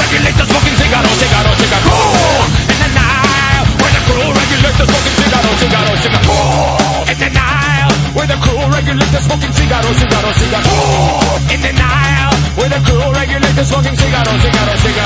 regulators smoking cigarro, cigarro, cigarro. In the Nile, where the cruel regulators smoking cigarro, cigarro, cigarro. In the Nile, where the cruel regulators smoking cigarro, cigarro, cigarro. In the Nile, where the cruel regulators smoking cigarro, cigarro, cigarro.